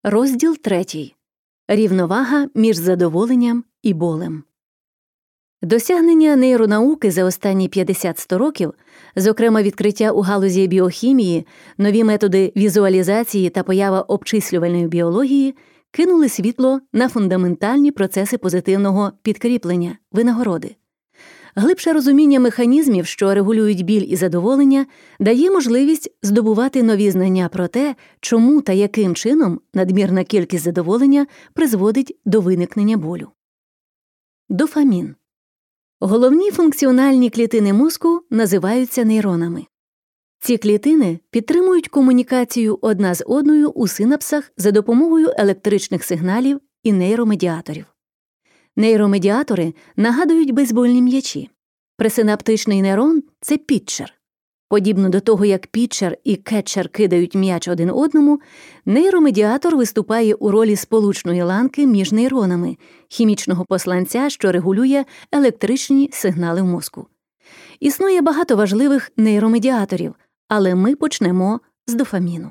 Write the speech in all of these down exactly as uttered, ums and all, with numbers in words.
Розділ третій. Рівновага між задоволенням і болем. Досягнення нейронауки за останні п'ятдесят-сто років, зокрема відкриття у галузі біохімії, нові методи візуалізації та поява обчислювальної біології кинули світло на фундаментальні процеси позитивного підкріплення, винагороди. Глибше розуміння механізмів, що регулюють біль і задоволення, дає можливість здобувати нові знання про те, чому та яким чином надмірна кількість задоволення призводить до виникнення болю. Дофамін. Головні функціональні клітини мозку називаються нейронами. Ці клітини підтримують комунікацію одна з одною у синапсах за допомогою електричних сигналів і нейромедіаторів. Нейромедіатори нагадують бейсбольні м'ячі. Пресинаптичний нейрон – це пітчер. Подібно до того, як пітчер і кетчер кидають м'яч один одному, нейромедіатор виступає у ролі сполучної ланки між нейронами, хімічного посланця, що регулює електричні сигнали в мозку. Існує багато важливих нейромедіаторів, але ми почнемо з дофаміну.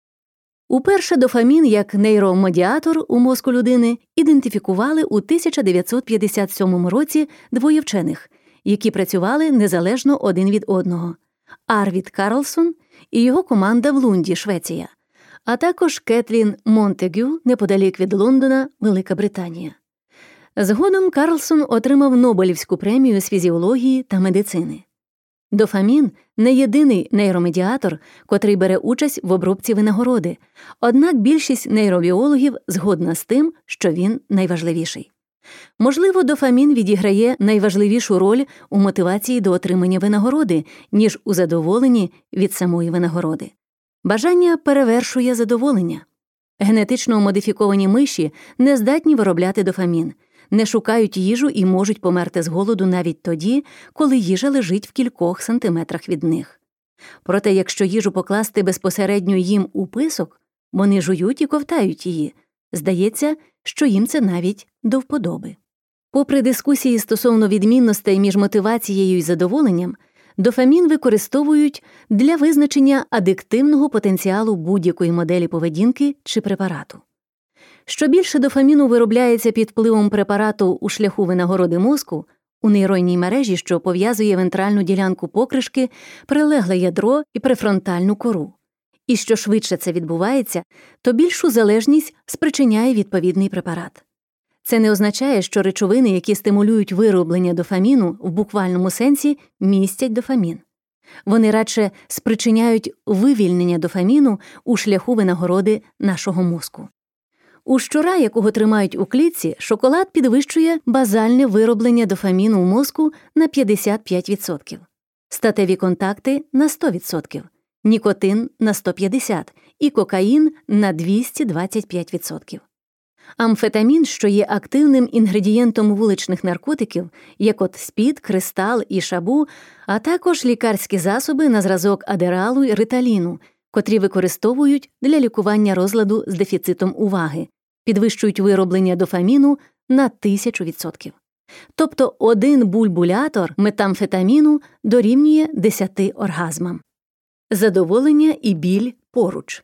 Уперше дофамін як нейромедіатор у мозку людини ідентифікували у тисяча дев'ятсот п'ятдесят сьомому році двоє вчених, які працювали незалежно один від одного – Арвід Карлсон і його команда в Лунді, Швеція, а також Кетлін Монтегю неподалік від Лондона, Велика Британія. Згодом Карлсон отримав Нобелівську премію з фізіології та медицини. Дофамін – не єдиний нейромедіатор, котрий бере участь в обробці винагороди, однак більшість нейробіологів згодна з тим, що він найважливіший. Можливо, дофамін відіграє найважливішу роль у мотивації до отримання винагороди, ніж у задоволенні від самої винагороди. Бажання перевершує задоволення. Генетично модифіковані миші не здатні виробляти дофамін, не шукають їжу і можуть померти з голоду навіть тоді, коли їжа лежить в кількох сантиметрах від них. Проте, якщо їжу покласти безпосередньо їм у писок, вони жують і ковтають її. Здається, що їм це навіть до вподоби. Попри дискусії стосовно відмінностей між мотивацією і задоволенням, дофамін використовують для визначення адиктивного потенціалу будь-якої моделі поведінки чи препарату. Що більше дофаміну виробляється під впливом препарату у шляху винагороди мозку, у нейронній мережі, що пов'язує вентральну ділянку покришки, прилегле ядро і префронтальну кору. І що швидше це відбувається, то більшу залежність спричиняє відповідний препарат. Це не означає, що речовини, які стимулюють вироблення дофаміну в буквальному сенсі, містять дофамін. Вони радше спричиняють вивільнення дофаміну у шляху винагороди нашого мозку. У щура, якого тримають у клітці, шоколад підвищує базальне вироблення дофаміну в мозку на п'ятдесят п'ять відсотків, статеві контакти – на сто відсотків, нікотин – на сто п'ятдесят відсотків і кокаїн – на двісті двадцять п'ять відсотків. Амфетамін, що є активним інгредієнтом вуличних наркотиків, як от спід, кристал і шабу, а також лікарські засоби на зразок адералу і риталіну, котрі використовують для лікування розладу з дефіцитом уваги, підвищують вироблення дофаміну на тисячу відсотків. Тобто один бульбулятор метамфетаміну дорівнює десяти оргазмам. Задоволення і біль поруч.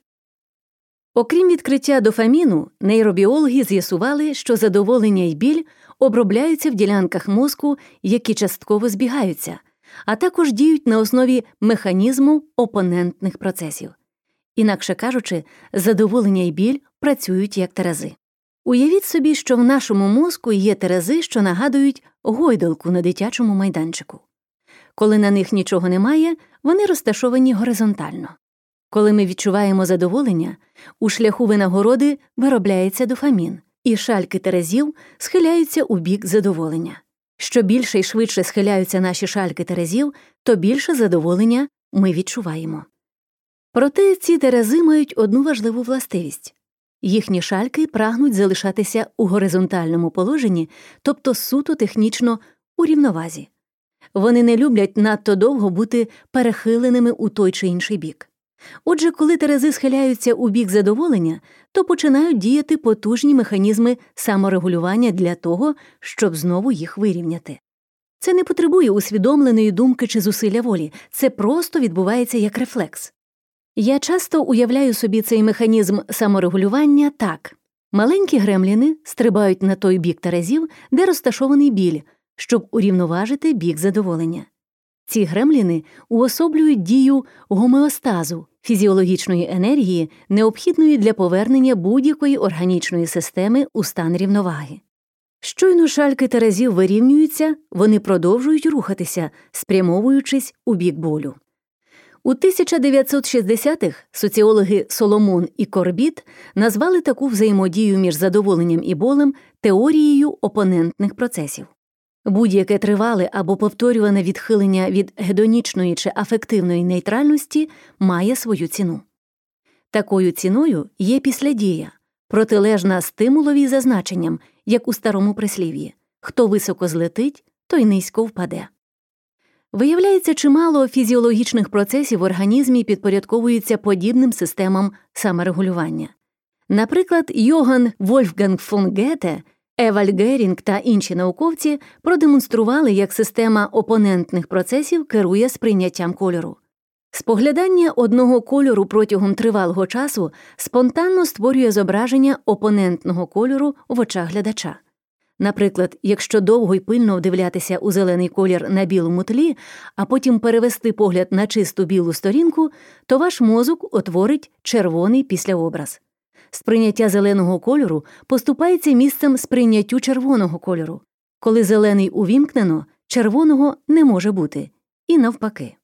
Окрім відкриття дофаміну, нейробіологи з'ясували, що задоволення і біль обробляються в ділянках мозку, які частково збігаються, а також діють на основі механізму опонентних процесів. Інакше кажучи, задоволення і біль працюють як терези. Уявіть собі, що в нашому мозку є терези, що нагадують гойдалку на дитячому майданчику. Коли на них нічого немає, вони розташовані горизонтально. Коли ми відчуваємо задоволення, у шляху винагороди виробляється дофамін, і шальки терезів схиляються у бік задоволення. Що більше і швидше схиляються наші шальки терезів, то більше задоволення ми відчуваємо. Проте ці терези мають одну важливу властивість. Їхні шальки прагнуть залишатися у горизонтальному положенні, тобто суто технічно у рівновазі. Вони не люблять надто довго бути перехиленими у той чи інший бік. Отже, коли терези схиляються у бік задоволення, то починають діяти потужні механізми саморегулювання для того, щоб знову їх вирівняти. Це не потребує усвідомленої думки чи зусилля волі, це просто відбувається як рефлекс. Я часто уявляю собі цей механізм саморегулювання так. Маленькі гремліни стрибають на той бік терезів, де розташований біль, щоб урівноважити бік задоволення. Ці гремліни уособлюють дію гомеостазу, фізіологічної енергії, необхідної для повернення будь-якої органічної системи у стан рівноваги. Щойно шальки терезів вирівнюються, вони продовжують рухатися, спрямовуючись у бік болю. У тисяча дев'ятсот шістдесятих соціологи Соломон і Корбіт назвали таку взаємодію між задоволенням і болем теорією опонентних процесів. Будь-яке тривале або повторюване відхилення від гедонічної чи афективної нейтральності має свою ціну. Такою ціною є післядія, протилежна стимулові за значенням, як у старому прислів'ї «хто високо злетить, той низько впаде». Виявляється, чимало фізіологічних процесів в організмі підпорядковуються подібним системам саморегулювання. Наприклад, Йоганн Вольфганг фон Гете, Евальд Герінг та інші науковці продемонстрували, як система опонентних процесів керує сприйняттям кольору. Споглядання одного кольору протягом тривалого часу спонтанно створює зображення опонентного кольору в очах глядача. Наприклад, якщо довго й пильно вдивлятися у зелений колір на білому тлі, а потім перевести погляд на чисту білу сторінку, то ваш мозок утворить червоний післяобраз. Сприйняття зеленого кольору поступається місцем сприйняттю червоного кольору. Коли зелений увімкнено, червоного не може бути. І навпаки.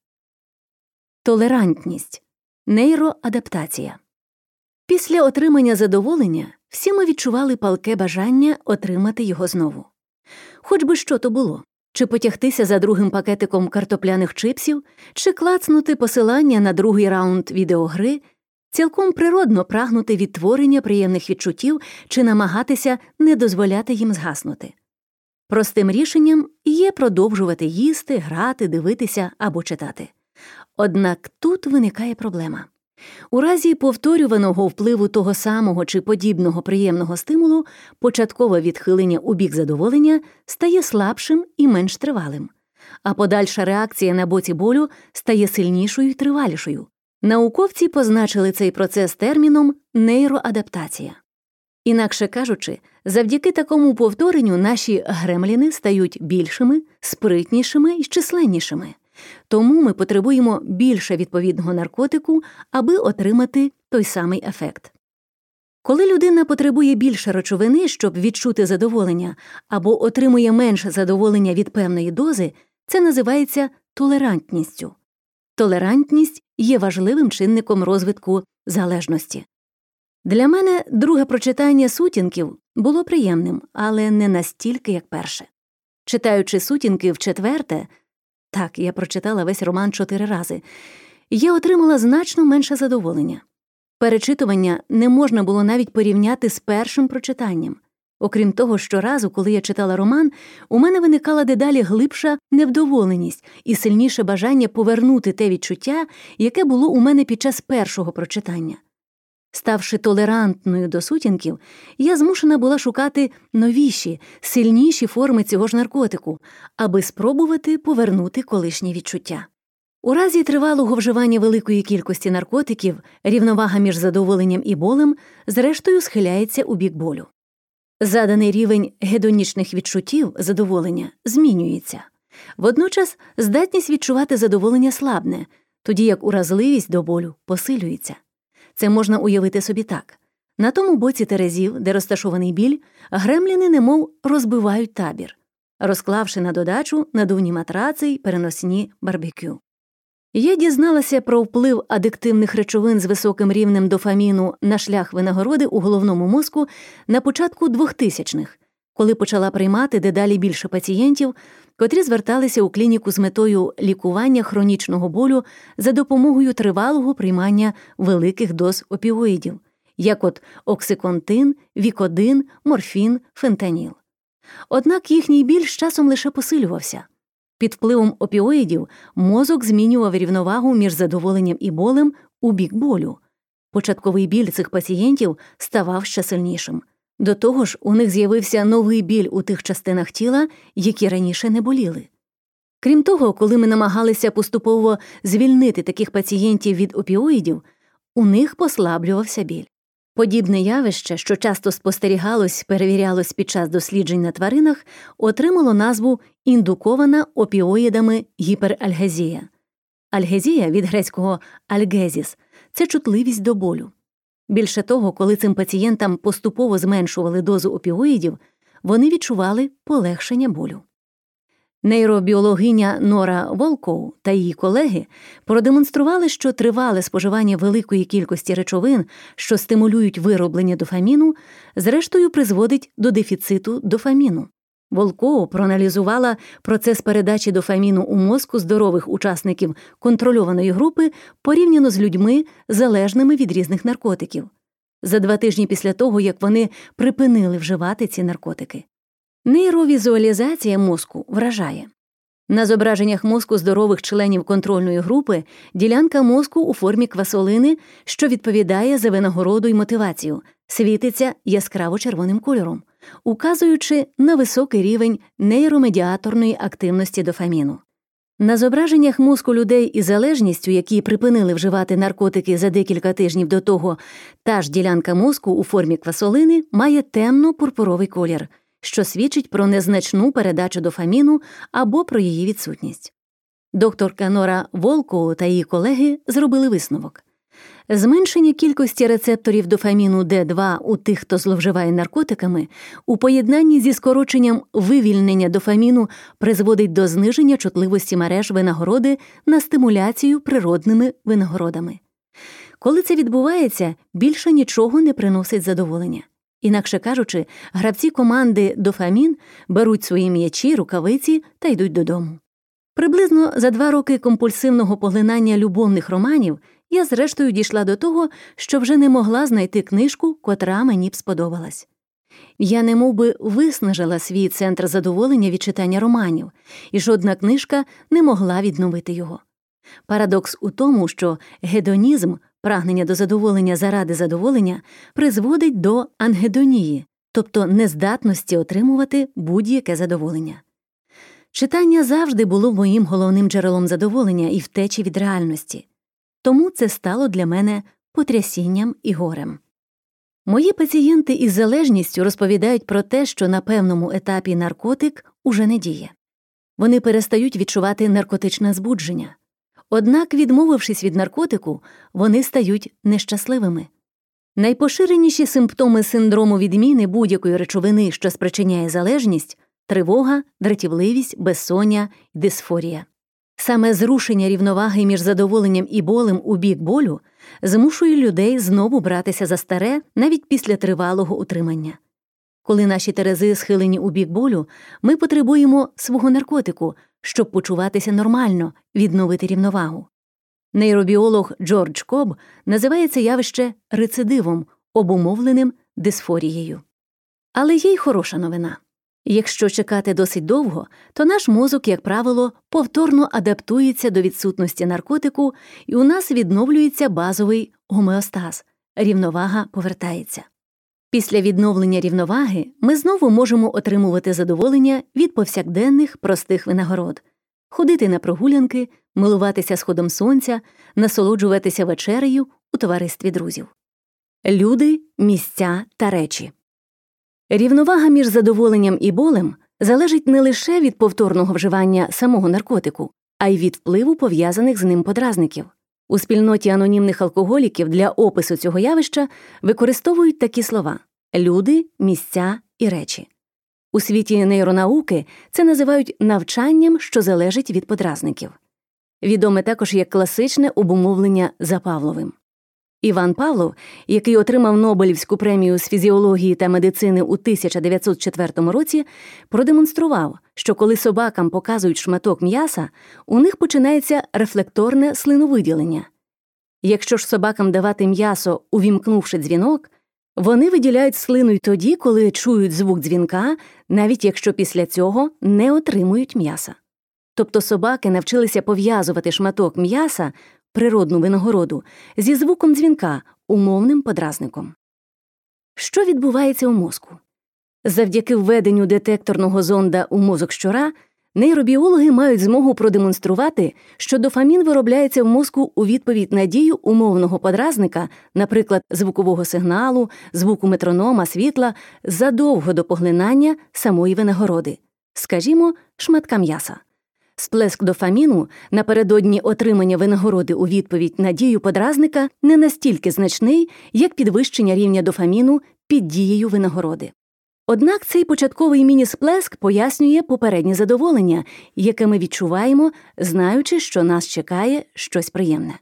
Толерантність. Нейроадаптація. Після отримання задоволення всі ми відчували палке бажання отримати його знову. Хоч би що то було. Чи потягтися за другим пакетиком картопляних чипсів, чи клацнути посилання на другий раунд відеогри, цілком природно прагнути відтворення приємних відчуттів чи намагатися не дозволяти їм згаснути. Простим рішенням є продовжувати їсти, грати, дивитися або читати. Однак тут виникає проблема. У разі повторюваного впливу того самого чи подібного приємного стимулу початкове відхилення у бік задоволення стає слабшим і менш тривалим, а подальша реакція на боці болю стає сильнішою і тривалішою. Науковці позначили цей процес терміном нейроадаптація. Інакше кажучи, завдяки такому повторенню наші гремліни стають більшими, спритнішими і численнішими. Тому ми потребуємо більше відповідного наркотику, аби отримати той самий ефект. Коли людина потребує більше речовини, щоб відчути задоволення, або отримує менше задоволення від певної дози, це називається толерантністю. Толерантність є важливим чинником розвитку залежності. Для мене друге прочитання «Сутінків» було приємним, але не настільки, як перше. Читаючи «Сутінки» вчетверте, так, я прочитала весь роман чотири рази, я отримала значно менше задоволення. Перечитування не можна було навіть порівняти з першим прочитанням. Окрім того, щоразу, коли я читала роман, у мене виникала дедалі глибша невдоволеність і сильніше бажання повернути те відчуття, яке було у мене під час першого прочитання. Ставши толерантною до сутінків, я змушена була шукати новіші, сильніші форми цього ж наркотику, аби спробувати повернути колишні відчуття. У разі тривалого вживання великої кількості наркотиків рівновага між задоволенням і болем зрештою схиляється у бік болю. Заданий рівень гедонічних відчуттів задоволення змінюється. Водночас здатність відчувати задоволення слабне, тоді як уразливість до болю посилюється. Це можна уявити собі так. На тому боці терезів, де розташований біль, гремліни немов розбивають табір, розклавши на додачу надувні матраци й переносні барбекю. Я дізналася про вплив адиктивних речовин з високим рівнем дофаміну на шлях винагороди у головному мозку на початку двохтисячних, коли почала приймати дедалі більше пацієнтів, котрі зверталися у клініку з метою лікування хронічного болю за допомогою тривалого приймання великих доз опіоїдів, як от оксиконтин, вікодин, морфін, фентаніл. Однак їхній біль з часом лише посилювався. Під впливом опіоїдів мозок змінював рівновагу між задоволенням і болем у бік болю. Початковий біль цих пацієнтів ставав ще сильнішим. До того ж, у них з'явився новий біль у тих частинах тіла, які раніше не боліли. Крім того, коли ми намагалися поступово звільнити таких пацієнтів від опіоїдів, у них послаблювався біль. Подібне явище, що часто спостерігалось, перевірялось під час досліджень на тваринах, отримало назву індукована опіоїдами гіперальгезія. Альгезія від грецького «альгезіс» – це чутливість до болю. Більше того, коли цим пацієнтам поступово зменшували дозу опіоїдів, вони відчували полегшення болю. Нейробіологиня Нора Волкоу та її колеги продемонстрували, що тривале споживання великої кількості речовин, що стимулюють вироблення дофаміну, зрештою призводить до дефіциту дофаміну. Волкоу проаналізувала процес передачі дофаміну у мозку здорових учасників контрольованої групи порівняно з людьми, залежними від різних наркотиків, за два тижні після того, як вони припинили вживати ці наркотики. Нейровізуалізація мозку вражає. На зображеннях мозку здорових членів контрольної групи ділянка мозку у формі квасолини, що відповідає за винагороду й мотивацію, світиться яскраво червоним кольором, указуючи на високий рівень нейромедіаторної активності дофаміну. На зображеннях мозку людей із залежністю, які припинили вживати наркотики за декілька тижнів до того, та ж ділянка мозку у формі квасолини має темно-пурпуровий колір, що свідчить про незначну передачу дофаміну або про її відсутність. Докторка Нора Волкоу та її колеги зробили висновок. Зменшення кількості рецепторів дофаміну Д два у тих, хто зловживає наркотиками, у поєднанні зі скороченням вивільнення дофаміну призводить до зниження чутливості мереж винагороди на стимуляцію природними винагородами. Коли це відбувається, більше нічого не приносить задоволення. Інакше кажучи, гравці команди «Дофамін» беруть свої м'ячі, рукавиці та йдуть додому. Приблизно за два роки компульсивного поглинання любовних романів я зрештою дійшла до того, що вже не могла знайти книжку, котра мені б сподобалась. Я немовби виснажила свій центр задоволення від читання романів, і жодна книжка не могла відновити його. Парадокс у тому, що гедонізм, прагнення до задоволення заради задоволення, призводить до ангедонії, тобто нездатності отримувати будь-яке задоволення. Читання завжди було моїм головним джерелом задоволення і втечі від реальності. Тому це стало для мене потрясінням і горем. Мої пацієнти із залежністю розповідають про те, що на певному етапі наркотик уже не діє. Вони перестають відчувати наркотичне збудження. Однак, відмовившись від наркотику, вони стають нещасливими. Найпоширеніші симптоми синдрому відміни будь-якої речовини, що спричиняє залежність – тривога, дратівливість, безсоння, дисфорія. Саме зрушення рівноваги між задоволенням і болем у бік болю змушує людей знову братися за старе навіть після тривалого утримання. Коли наші терези схилені у бік болю, ми потребуємо свого наркотику, щоб почуватися нормально, відновити рівновагу. Нейробіолог Джордж Коб називає це явище рецидивом, обумовленим дисфорією. Але є й хороша новина. Якщо чекати досить довго, то наш мозок, як правило, повторно адаптується до відсутності наркотику, і у нас відновлюється базовий гомеостаз – рівновага повертається. Після відновлення рівноваги ми знову можемо отримувати задоволення від повсякденних простих винагород – ходити на прогулянки, милуватися сходом сонця, насолоджуватися вечерею у товаристві друзів. Люди, місця та речі. Рівновага між задоволенням і болем залежить не лише від повторного вживання самого наркотику, а й від впливу пов'язаних з ним подразників. У спільноті анонімних алкоголіків для опису цього явища використовують такі слова – люди, місця і речі. У світі нейронауки це називають навчанням, що залежить від подразників. Відоме також як класичне обумовлення за Павловим. Іван Павлов, який отримав Нобелівську премію з фізіології та медицини у тисяча дев'ятсот четвертому році, продемонстрував, що коли собакам показують шматок м'яса, у них починається рефлекторне слиновиділення. Якщо ж собакам давати м'ясо, увімкнувши дзвінок, вони виділяють слину й тоді, коли чують звук дзвінка, навіть якщо після цього не отримують м'яса. Тобто собаки навчилися пов'язувати шматок м'яса, природну винагороду, зі звуком дзвінка, умовним подразником. Що відбувається у мозку? Завдяки введенню детекторного зонда у мозок щура Нейробіологи мають змогу продемонструвати, що дофамін виробляється в мозку у відповідь на дію умовного подразника, наприклад, звукового сигналу, звуку метронома, світла, задовго до поглинання самої винагороди, скажімо, шматка м'яса. Сплеск дофаміну напередодні отримання винагороди у відповідь на дію подразника не настільки значний, як підвищення рівня дофаміну під дією винагороди. Однак цей початковий міні-сплеск пояснює попереднє задоволення, яке ми відчуваємо, знаючи, що нас чекає щось приємне.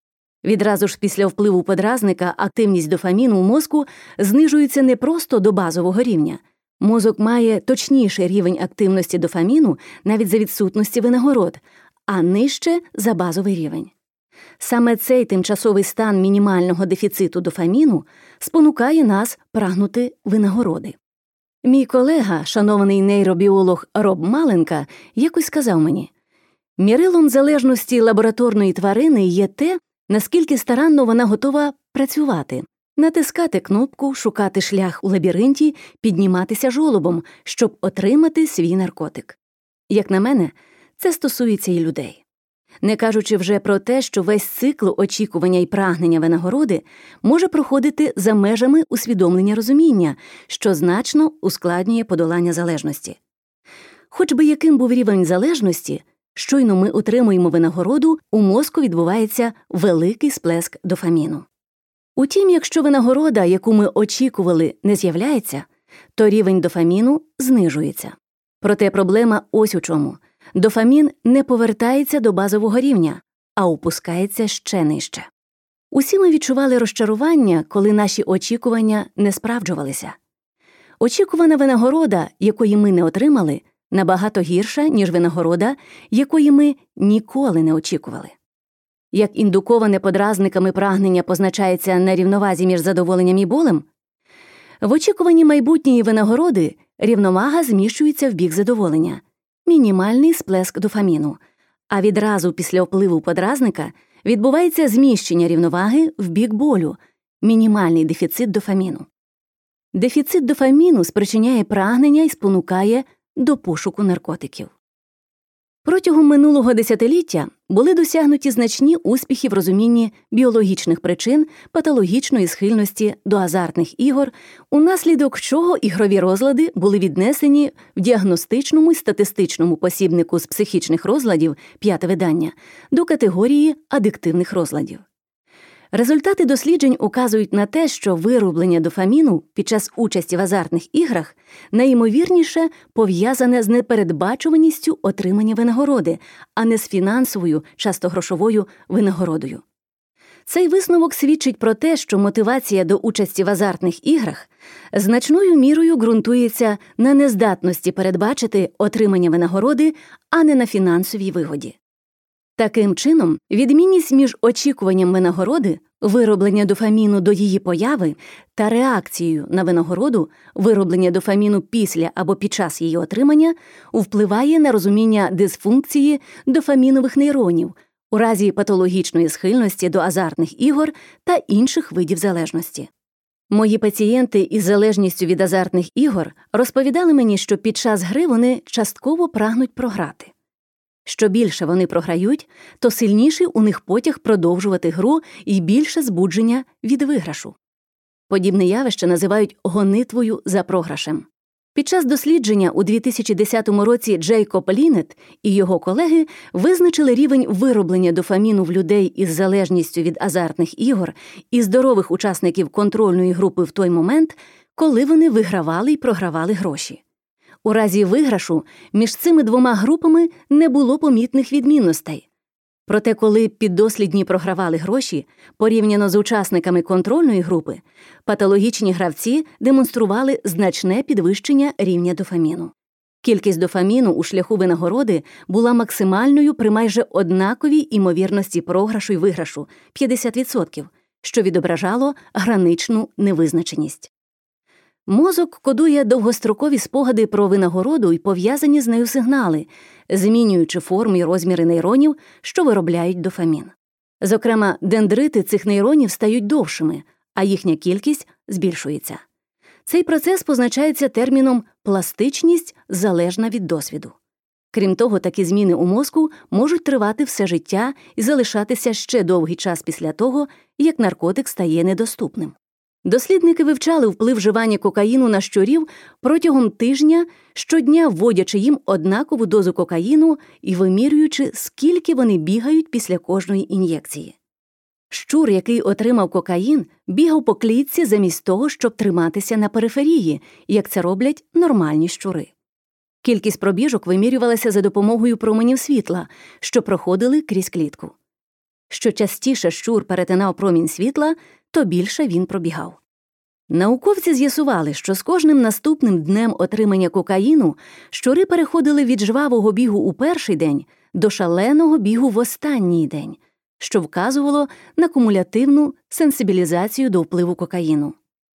Відразу ж після впливу подразника активність дофаміну у мозку знижується не просто до базового рівня. Мозок має точніший рівень активності дофаміну навіть за відсутності винагород, а нижче за базовий рівень. Саме цей тимчасовий стан мінімального дефіциту дофаміну спонукає нас прагнути винагороди. Мій колега, шанований нейробіолог Роб Маленка, якось сказав мені: «Мірилом залежності лабораторної тварини є те, наскільки старанно вона готова працювати, натискати кнопку, шукати шлях у лабіринті, підніматися жолобом, щоб отримати свій наркотик». Як на мене, це стосується і людей. Не кажучи вже про те, що весь цикл очікування і прагнення винагороди може проходити за межами усвідомлення розуміння, що значно ускладнює подолання залежності. Хоч би яким був рівень залежності, щойно ми отримуємо винагороду, у мозку відбувається великий сплеск дофаміну. Утім, якщо винагорода, яку ми очікували, не з'являється, то рівень дофаміну знижується. Проте проблема ось у чому. Дофамін не повертається до базового рівня, а опускається ще нижче. Усі ми відчували розчарування, коли наші очікування не справджувалися. Очікувана винагорода, якої ми не отримали, набагато гірша, ніж винагорода, якої ми ніколи не очікували. Як індуковане подразниками прагнення позначається на рівновазі між задоволенням і болем, в очікуванні майбутньої винагороди рівновага зміщується в бік задоволення – мінімальний сплеск дофаміну, а відразу після впливу подразника відбувається зміщення рівноваги в бік болю – мінімальний дефіцит дофаміну. Дефіцит дофаміну спричиняє прагнення і спонукає до пошуку наркотиків. Протягом минулого десятиліття були досягнуті значні успіхи в розумінні біологічних причин патологічної схильності до азартних ігор, унаслідок чого ігрові розлади були віднесені в діагностичному і статистичному посібнику з психічних розладів п'яте видання до категорії адиктивних розладів. Результати досліджень указують на те, що вироблення дофаміну під час участі в азартних іграх найімовірніше пов'язане з непередбачуваністю отримання винагороди, а не з фінансовою, часто грошовою винагородою. Цей висновок свідчить про те, що мотивація до участі в азартних іграх значною мірою ґрунтується на нездатності передбачити отримання винагороди, а не на фінансовій вигоді. Таким чином, відмінність між очікуванням винагороди, вироблення дофаміну до її появи, та реакцією на винагороду, вироблення дофаміну після або під час її отримання, впливає на розуміння дисфункції дофамінових нейронів у разі патологічної схильності до азартних ігор та інших видів залежності. Мої пацієнти із залежністю від азартних ігор розповідали мені, що під час гри вони частково прагнуть програти. Що більше вони програють, то сильніший у них потяг продовжувати гру і більше збудження від виграшу. Подібне явище називають гонитвою за програшем. Під час дослідження у дві тисячі десятому році Джейкоб Ліннет і його колеги визначили рівень вироблення дофаміну в людей із залежністю від азартних ігор і здорових учасників контрольної групи в той момент, коли вони вигравали і програвали гроші. У разі виграшу між цими двома групами не було помітних відмінностей. Проте, коли піддослідні програвали гроші, порівняно з учасниками контрольної групи, патологічні гравці демонстрували значне підвищення рівня дофаміну. Кількість дофаміну у шляху винагороди була максимальною при майже однаковій імовірності програшу й виграшу – п'ятдесят відсотків, що відображало граничну невизначеність. Мозок кодує довгострокові спогади про винагороду і пов'язані з нею сигнали, змінюючи форму і розміри нейронів, що виробляють дофамін. Зокрема, дендрити цих нейронів стають довшими, а їхня кількість збільшується. Цей процес позначається терміном «пластичність, залежна від досвіду». Крім того, такі зміни у мозку можуть тривати все життя і залишатися ще довгий час після того, як наркотик стає недоступним. Дослідники вивчали вплив вживання кокаїну на щурів протягом тижня, щодня вводячи їм однакову дозу кокаїну і вимірюючи, скільки вони бігають після кожної ін'єкції. Щур, який отримав кокаїн, бігав по клітці замість того, щоб триматися на периферії, як це роблять нормальні щури. Кількість пробіжок вимірювалася за допомогою променів світла, що проходили крізь клітку. Що частіше щур перетинав промінь світла, то більше він пробігав. Науковці з'ясували, що з кожним наступним днем отримання кокаїну щури переходили від жвавого бігу у перший день до шаленого бігу в останній день, що вказувало на кумулятивну сенсибілізацію до впливу кокаїну.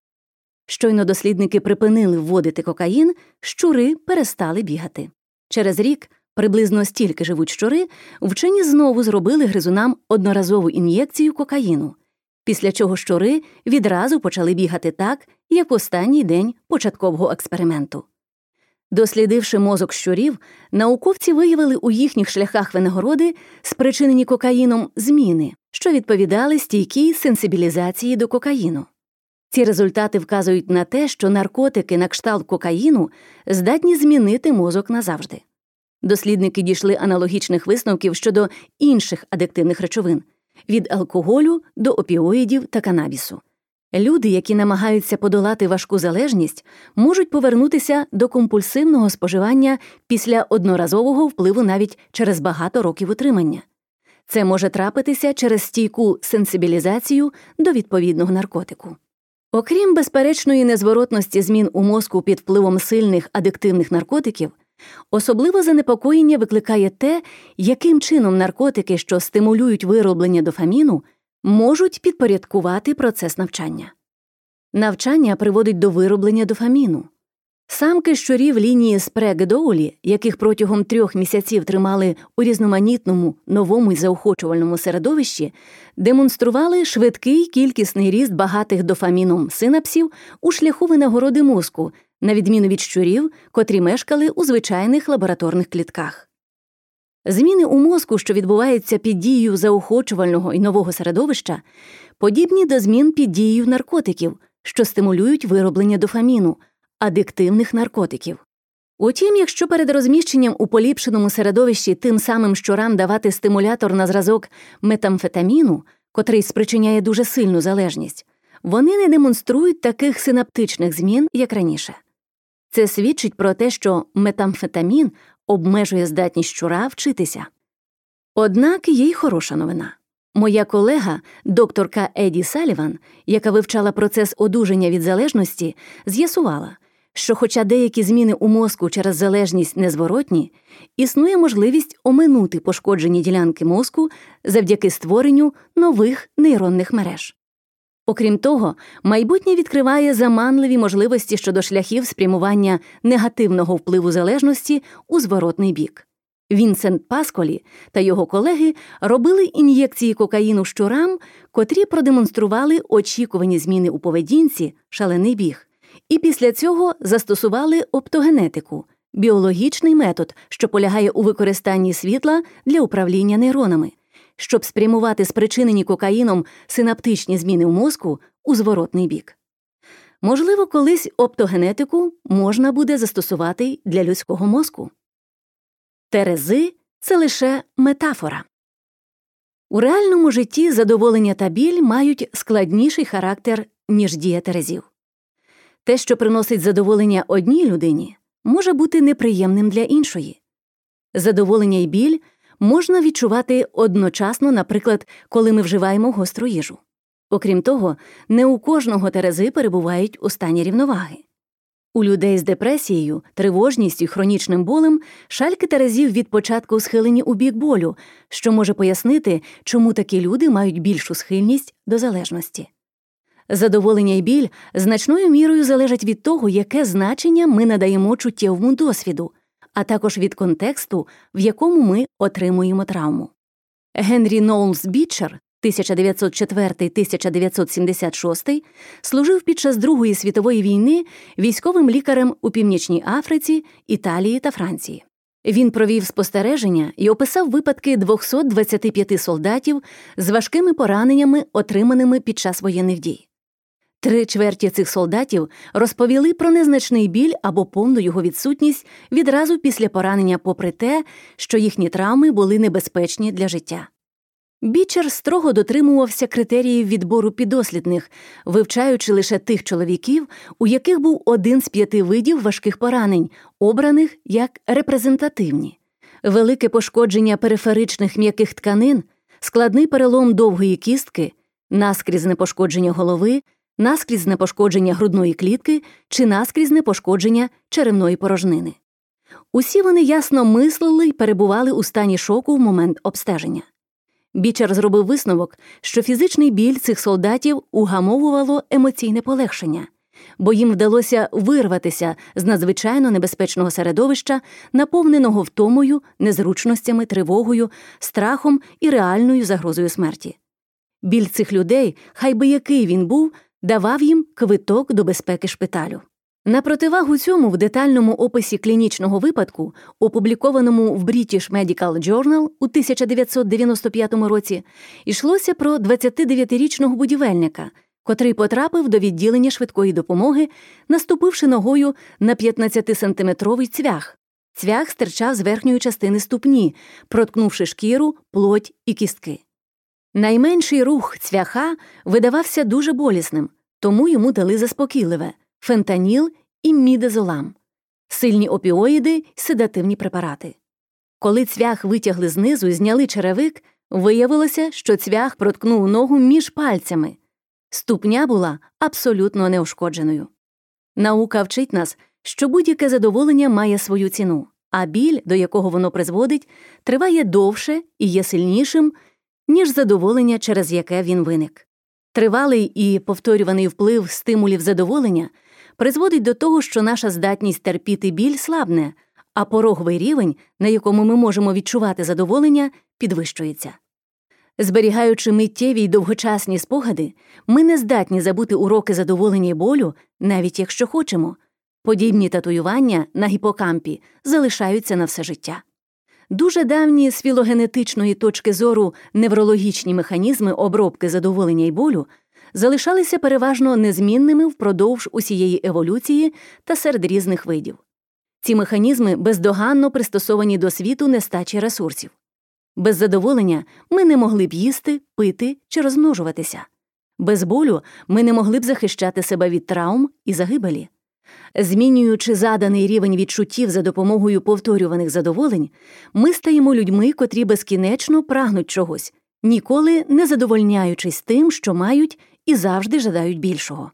Щойно дослідники припинили вводити кокаїн, щури перестали бігати. Через рік, приблизно стільки живуть щури, вчені знову зробили гризунам одноразову ін'єкцію кокаїну, після чого щури відразу почали бігати так, як в останній день початкового експерименту. Дослідивши мозок щурів, науковці виявили у їхніх шляхах винагороди, спричинені кокаїном, зміни, що відповідали стійкій сенсибілізації до кокаїну. Ці результати вказують на те, що наркотики на кшталт кокаїну здатні змінити мозок назавжди. Дослідники дійшли аналогічних висновків щодо інших адиктивних речовин – від алкоголю до опіоїдів та канабісу. Люди, які намагаються подолати важку залежність, можуть повернутися до компульсивного споживання після одноразового впливу навіть через багато років утримання. Це може трапитися через стійку сенсибілізацію до відповідного наркотику. Окрім безперечної незворотності змін у мозку під впливом сильних адиктивних наркотиків, особливо занепокоєння викликає те, яким чином наркотики, що стимулюють вироблення дофаміну, можуть підпорядкувати процес навчання. Навчання приводить до вироблення дофаміну. Самки щурів лінії Спрег-Доулі, яких протягом трьох місяців тримали у різноманітному, новому й заохочувальному середовищі, демонстрували швидкий кількісний ріст багатих дофаміном синапсів у шляху винагороди мозку, на відміну від щурів, котрі мешкали у звичайних лабораторних клітках. Зміни у мозку, що відбуваються під дією заохочувального і нового середовища, подібні до змін під дією наркотиків, що стимулюють вироблення дофаміну, адиктивних наркотиків. Утім, якщо перед розміщенням у поліпшеному середовищі тим самим щурам давати стимулятор на зразок метамфетаміну, котрий спричиняє дуже сильну залежність, вони не демонструють таких синаптичних змін, як раніше. Це свідчить про те, що метамфетамін обмежує здатність щура вчитися. Однак є й хороша новина. Моя колега, докторка Еді Саліван, яка вивчала процес одужання від залежності, з'ясувала, що хоча деякі зміни у мозку через залежність незворотні, існує можливість оминути пошкоджені ділянки мозку завдяки створенню нових нейронних мереж. Окрім того, майбутнє відкриває заманливі можливості щодо шляхів спрямування негативного впливу залежності у зворотний бік. Вінсент Пасколі та його колеги робили ін'єкції кокаїну щурам, котрі продемонстрували очікувані зміни у поведінці, шалений біг, і після цього застосували оптогенетику – біологічний метод, що полягає у використанні світла для управління нейронами, щоб спрямувати спричинені кокаїном синаптичні зміни в мозку у зворотний бік. Можливо, колись оптогенетику можна буде застосувати й для людського мозку. Терези – це лише метафора. У реальному житті задоволення та біль мають складніший характер, ніж дія терезів. Те, що приносить задоволення одній людині, може бути неприємним для іншої. Задоволення й біль можна відчувати одночасно, наприклад, коли ми вживаємо гостру їжу. Окрім того, не у кожного терези перебувають у стані рівноваги. У людей з депресією, тривожністю і хронічним болем шальки терезів від початку схилені у бік болю, що може пояснити, чому такі люди мають більшу схильність до залежності. Задоволення і біль значною мірою залежать від того, яке значення ми надаємо чуттєвому досвіду, а також від контексту, в якому ми отримуємо травму. Генрі Ноулс Бітчер тисяча дев'ятсот четвертий - тисяча дев'ятсот сімдесят шостий служив під час Другої світової війни військовим лікарем у Північній Африці, Італії та Франції. Він провів спостереження і описав випадки двохсот двадцяти п'яти солдатів з важкими пораненнями, отриманими під час воєнних дій. Три чверті цих солдатів розповіли про незначний біль або повну його відсутність відразу після поранення, попри те, що їхні травми були небезпечні для життя. Бічер строго дотримувався критеріїв відбору піддослідних, вивчаючи лише тих чоловіків, у яких був один з п'яти видів важких поранень, обраних як репрезентативні. Велике пошкодження периферичних м'яких тканин, складний перелом довгої кістки, наскрізне пошкодження голови, наскрізне пошкодження грудної клітки чи наскрізне пошкодження черевної порожнини. Усі вони ясно мислили й перебували у стані шоку в момент обстеження. Бічер зробив висновок, що фізичний біль цих солдатів угамовувало емоційне полегшення, бо їм вдалося вирватися з надзвичайно небезпечного середовища, наповненого втомою, незручностями, тривогою, страхом і реальною загрозою смерті. Біль цих людей, хай би який він був, давав їм квиток до безпеки шпиталю. На противагу цьому в детальному описі клінічного випадку, опублікованому в British Medical Journal у тисяча дев'ятсот дев'яносто п'ятому році, йшлося про двадцятидев'ятирічного будівельника, котрий потрапив до відділення швидкої допомоги, наступивши ногою на п'ятнадцятисантиметровий цвях. Цвях стирчав з верхньої частини ступні, проткнувши шкіру, плоть і кістки. Найменший рух цвяха видавався дуже болісним, тому йому дали заспокійливе – фентаніл і мідазолам, сильні опіоїди й седативні препарати. Коли цвях витягли знизу і зняли черевик, виявилося, що цвях проткнув ногу між пальцями. Ступня була абсолютно неушкодженою. Наука вчить нас, що будь-яке задоволення має свою ціну, а біль, до якого воно призводить, триває довше і є сильнішим, ніж задоволення, через яке він виник. Тривалий і повторюваний вплив стимулів задоволення призводить до того, що наша здатність терпіти біль слабне, а пороговий рівень, на якому ми можемо відчувати задоволення, підвищується. Зберігаючи миттєві й довгочасні спогади, ми не здатні забути уроки задоволення й болю, навіть якщо хочемо. Подібні татуювання на гіпокампі залишаються на все життя. Дуже давні з філогенетичної точки зору неврологічні механізми обробки задоволення й болю залишалися переважно незмінними впродовж усієї еволюції та серед різних видів. Ці механізми бездоганно пристосовані до світу нестачі ресурсів. Без задоволення ми не могли б їсти, пити чи розмножуватися. Без болю ми не могли б захищати себе від травм і загибелі. Змінюючи заданий рівень відчуттів за допомогою повторюваних задоволень, ми стаємо людьми, котрі безкінечно прагнуть чогось, ніколи не задовольняючись тим, що мають, і завжди жадають більшого.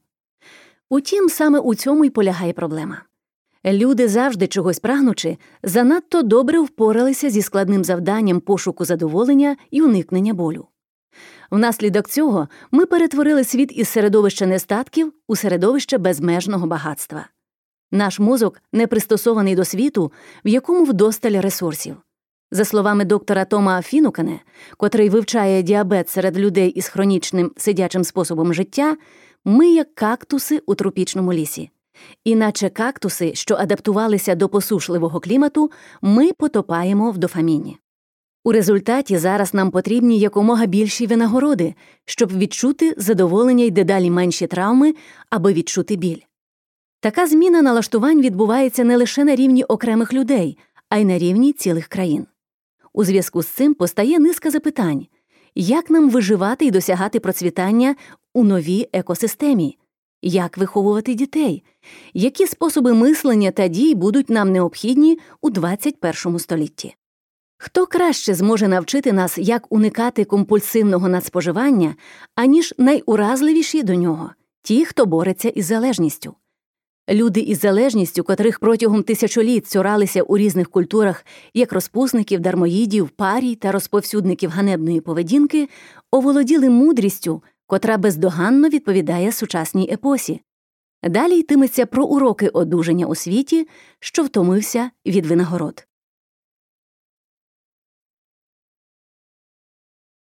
Утім, саме у цьому й полягає проблема. Люди, завжди чогось прагнучи, занадто добре впоралися зі складним завданням пошуку задоволення і уникнення болю. Внаслідок цього ми перетворили світ із середовища нестатків у середовище безмежного багатства. Наш мозок не пристосований до світу, в якому вдосталь ресурсів. За словами доктора Тома Фінукене, котрий вивчає діабет серед людей із хронічним сидячим способом життя, ми як кактуси у тропічному лісі. Іначе кактуси, що адаптувалися до посушливого клімату, ми потопаємо в дофаміні. У результаті зараз нам потрібні якомога більші винагороди, щоб відчути задоволення й дедалі менші травми, аби відчути біль. Така зміна налаштувань відбувається не лише на рівні окремих людей, а й на рівні цілих країн. У зв'язку з цим постає низка запитань. Як нам виживати і досягати процвітання у новій екосистемі? Як виховувати дітей? Які способи мислення та дій будуть нам необхідні у двадцять першому столітті? Хто краще зможе навчити нас, як уникати компульсивного надспоживання, аніж найуразливіші до нього – ті, хто бореться із залежністю? Люди із залежністю, котрих протягом тисячоліть цуралися у різних культурах як розпусників, дармоїдів, парій та розповсюдників ганебної поведінки, оволоділи мудрістю, котра бездоганно відповідає сучасній епосі. Далі йтиметься про уроки одужання у світі, що втомився від винагород.